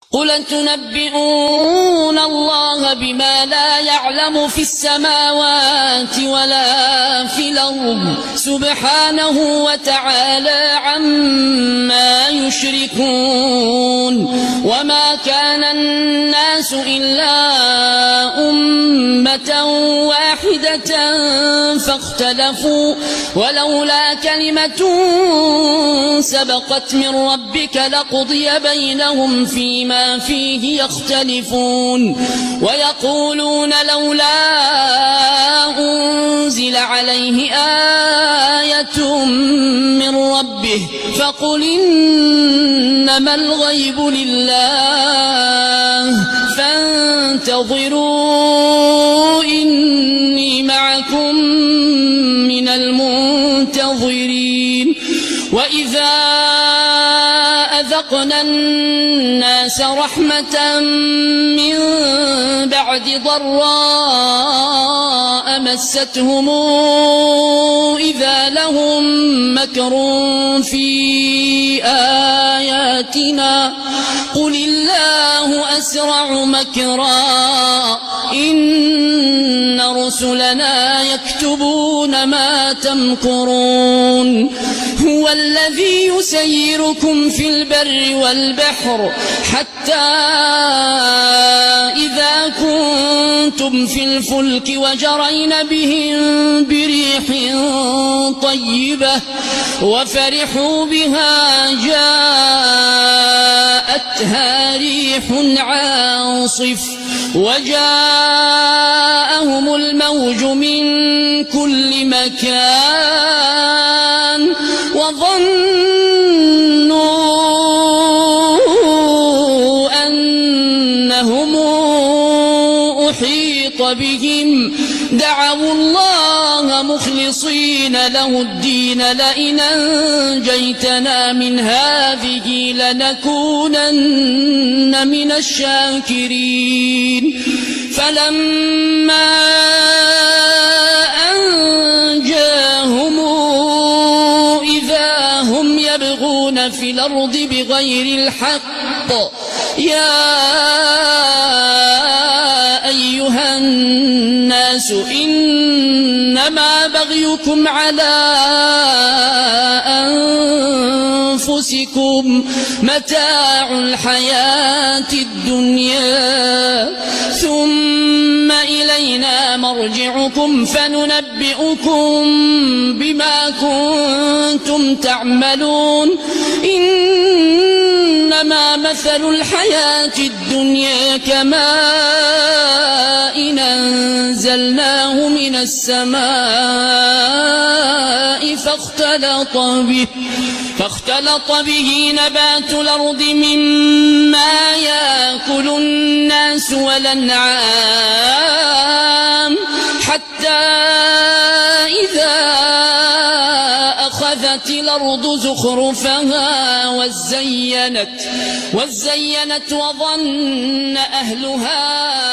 قل تنبئون الله بما لا يعلم في السماوات ولا في الأرض سبحانه وتعالى عما يشركون. وما كان الناس إلا أمة واحدة فاختلفوا ولولا كلمة سبقت من ربك لقضي بينهم فيما فيه يختلفون. ويقولون لولا أنزل عليه آية من ربه فقل إنما الغيب لله فانتظروا إني معكم من المنتظرين. وإذا أذقنا الناس رحمة من بعد ضراء مستهم إذا لهم مكر في آياتنا قل الله أسرع مكرا إن رسلنا يكتبون ما تمكرون. هو الذي يسيركم في البر والبحر حتى إذا كنتم في الفلك وجرين بهم بريح طيبة وفرحوا بها جاءتها ريح عاصف وجاءهم الموج من كل مكان وظنوا أنهم أحيط بهم دعوا الله مخلصين له الدين لئن أنجيتنا من هذه لنكونن من الشاكرين. فلما أنجاهم إذا هم يبغون في الأرض بغير الحق يا أيها الناس إنما بغيكم على أنفسكم متاع الحياة الدنيا ثم إلينا مرجعكم فننبئكم بما كنتم تعملون. إنما مثل الحياة الدنيا كماء أنزلناه من السماء فاختلط به نبات الأرض مما يأكل الناس والأنعام حتى إذا أخذت الأرض زخرفها وزينت وظن أهلها